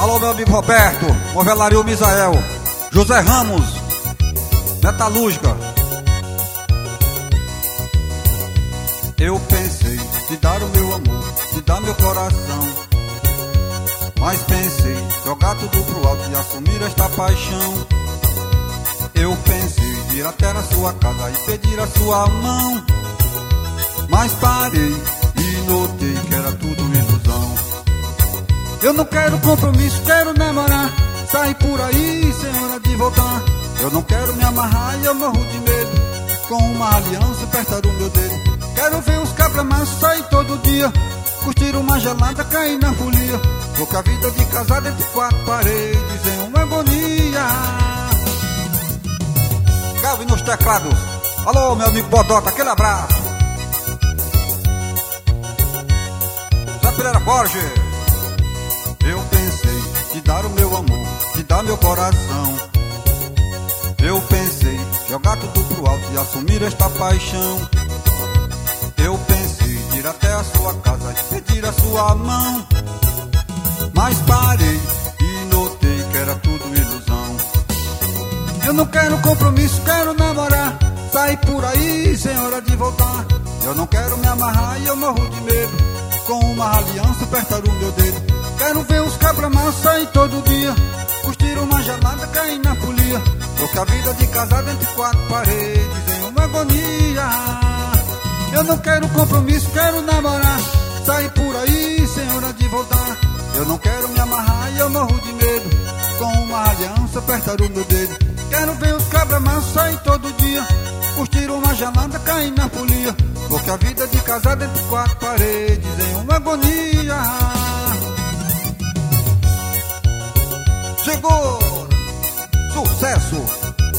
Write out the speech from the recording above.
Alô, meu amigo Roberto, Movelaria Misael, José Ramos, Metalúrgica. Eu pensei de dar o meu amor, de dar meu coração, mas pensei jogar tudo pro alto e assumir esta paixão. Eu pensei de ir até na sua casa e pedir a sua mão, mas parei e notei que era tudo ilusão. Eu não quero compromisso, quero namorar, sair por aí sem hora de voltar. Eu não quero me amarrar e eu morro de medo, com uma aliança apertar o meu dedo. Quero ver os cabra-mansos sair todo dia, curtir uma gelada, cair na folia, porque a vida de casado entre quatro paredes é uma agonia. Calvin nos teclados. Alô, meu amigo Bodota, aquele abraço. Zé Pereira Borges. Eu pensei de dar o meu amor, de dar meu coração. Eu pensei jogar tudo pro alto e assumir esta paixão. Eu pensei de ir até a sua casa e pedir a sua mão, mas parei e notei que era tudo ilusão. Eu não quero compromisso, quero namorar, sair por aí sem hora de voltar. Eu não quero me amarrar e eu morro de medo, com uma aliança apertar o meu dedo. Quero ver os cabra-mansos sair todo dia, curtir uma gelada, cair na folia, porque a vida de casado entre quatro paredes é uma agonia. Eu não quero compromisso, quero namorar, sair por aí sem hora de voltar. Eu não quero me amarrar e eu morro de medo, com uma aliança apertar o meu dedo. Quero ver os cabra-mansos sair todo dia, curtir uma gelada, cair na folia, porque a vida de casado entre quatro paredes é uma agonia. Chegou! Sucesso!